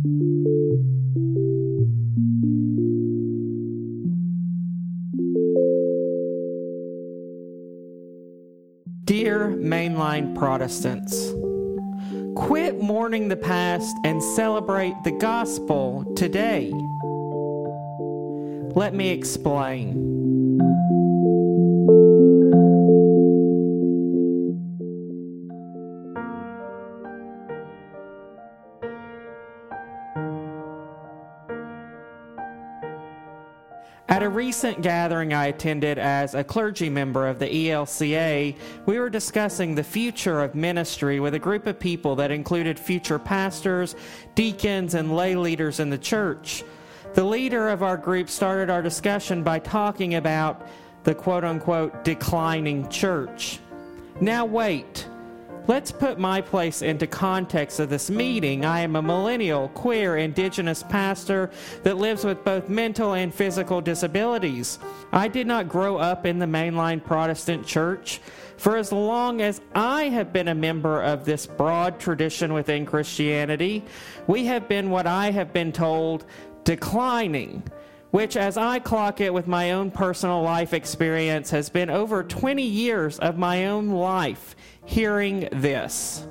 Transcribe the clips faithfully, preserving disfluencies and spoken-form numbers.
Dear mainline Protestants, quit mourning the past and celebrate the gospel today. Let me explain. At a recent gathering I attended as a clergy member of the E L C A, we were discussing the future of ministry with a group of people that included future pastors, deacons, and lay leaders in the church. The leader of our group started our discussion by talking about the quote-unquote declining church. Now wait. Let's put my place into context of this meeting. I am a millennial, queer, indigenous pastor that lives with both mental and physical disabilities. I did not grow up in the mainline Protestant church. For as long as I have been a member of this broad tradition within Christianity, we have been what I have been told declining, which, as I clock it with my own personal life experience, has been over twenty years of my own life hearing this.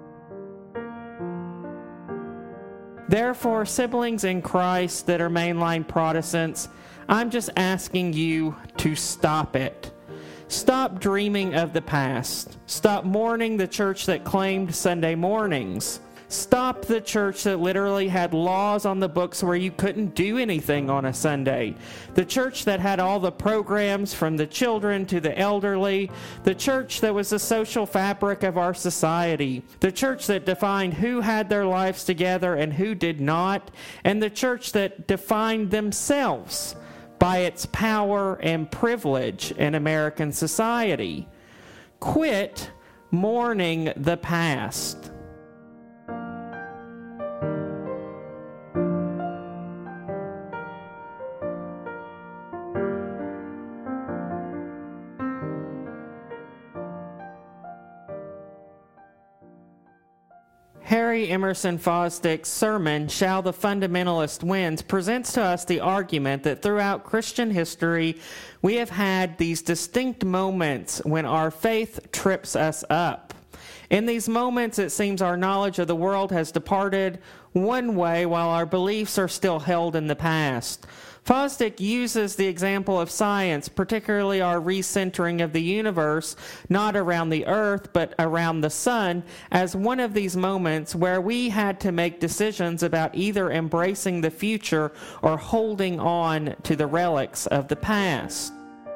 Therefore, siblings in Christ that are mainline Protestants, I'm just asking you to stop it. Stop dreaming of the past. Stop mourning the church that claimed Sunday mornings. Stop the church that literally had laws on the books where you couldn't do anything on a Sunday. The church that had all the programs from the children to the elderly. The church that was the social fabric of our society. The church that defined who had their lives together and who did not. And the church that defined themselves by its power and privilege in American society. Quit mourning the past. Harry Emerson Fosdick's sermon, Shall the Fundamentalist Wins, presents to us the argument that throughout Christian history, we have had these distinct moments when our faith trips us up. In these moments, it seems our knowledge of the world has departed one way while our beliefs are still held in the past. Fosdick uses the example of science, particularly our recentering of the universe, not around the earth, but around the sun, as one of these moments where we had to make decisions about either embracing the future or holding on to the relics of the past.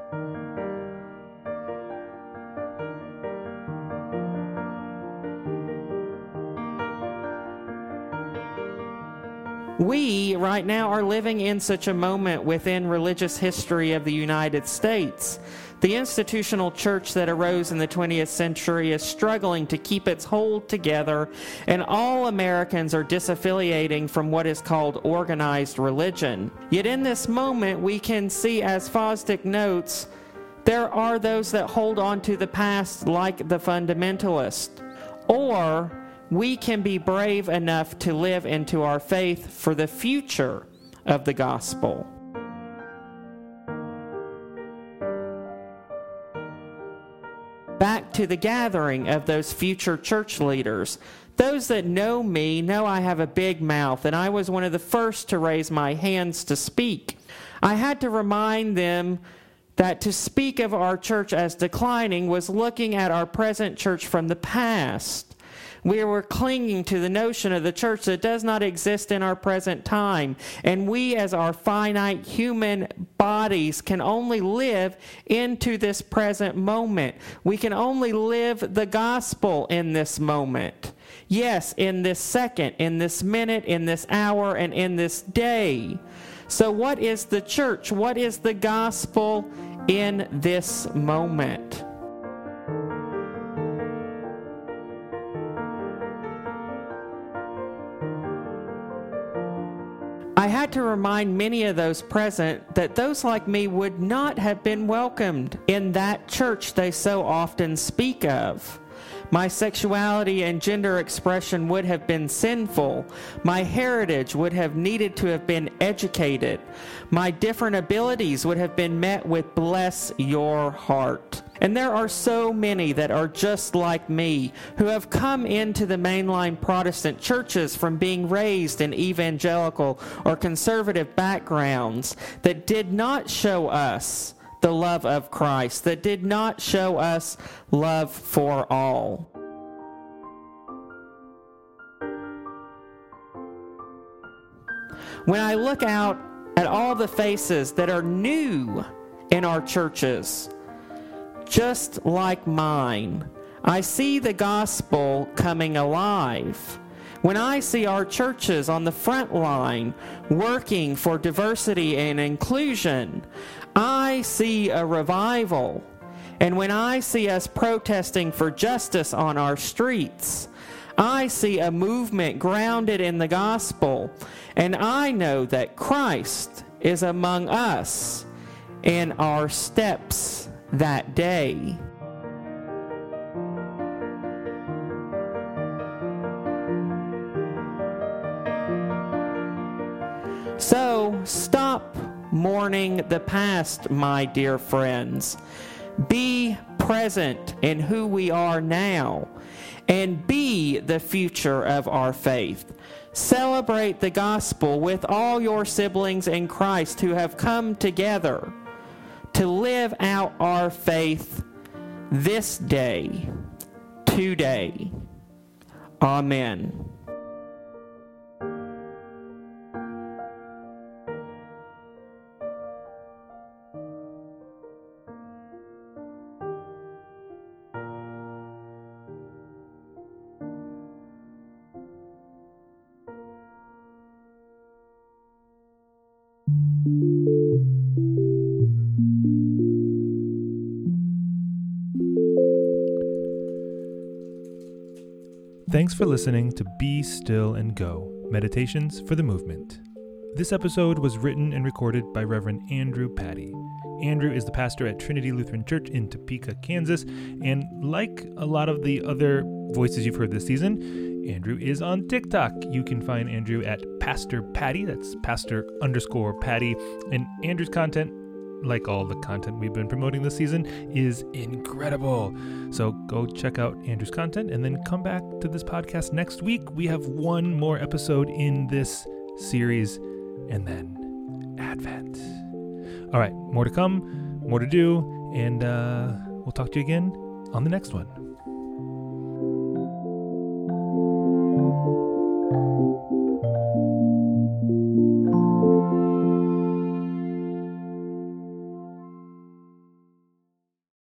We, right now, are living in such a moment within religious history of the United States. The institutional church that arose in the twentieth century is struggling to keep its hold together, and all Americans are disaffiliating from what is called organized religion. Yet in this moment, we can see, as Fosdick notes, there are those that hold on to the past like the fundamentalist. Or we can be brave enough to live into our faith for the future of the gospel. Back to the gathering of those future church leaders. Those that know me know I have a big mouth, and I was one of the first to raise my hands to speak. I had to remind them that to speak of our church as declining was looking at our present church from the past. We were clinging to the notion of the church that does not exist in our present time. And we, as our finite human bodies, can only live into this present moment. We can only live the gospel in this moment. Yes, in this second, in this minute, in this hour, and in this day. So what is the church? What is the gospel in this moment? I had to remind many of those present that those like me would not have been welcomed in that church they so often speak of. My sexuality and gender expression would have been sinful. My heritage would have needed to have been educated. My different abilities would have been met with bless your heart. And there are so many that are just like me, who have come into the mainline Protestant churches from being raised in evangelical or conservative backgrounds that did not show us the love of Christ, that did not show us love for all. When I look out at all the faces that are new in our churches, just like mine, I see the gospel coming alive. When I see our churches on the front line working for diversity and inclusion, I see a revival. And when I see us protesting for justice on our streets, I see a movement grounded in the gospel. And I know that Christ is among us in our steps that day. So stop mourning the past, my dear friends. Be present in who we are now and be the future of our faith. Celebrate the gospel with all your siblings in Christ who have come together to live out our faith this day, today. Amen. Thanks for listening to Be Still and Go, Meditations for the Movement. This episode was written and recorded by Reverend Andrew Patty. Andrew is the pastor at Trinity Lutheran Church in Topeka, Kansas, and like a lot of the other voices you've heard this season, Andrew is on TikTok. You can find Andrew at Pastor Patty, that's pastor underscore Patty, and Andrew's content, like all the content we've been promoting this season, is incredible. So go check out Andrew's content and then come back to this podcast next week. We have one more episode in this series and then Advent. All right, more to come, more to do, and uh, we'll talk to you again on the next one.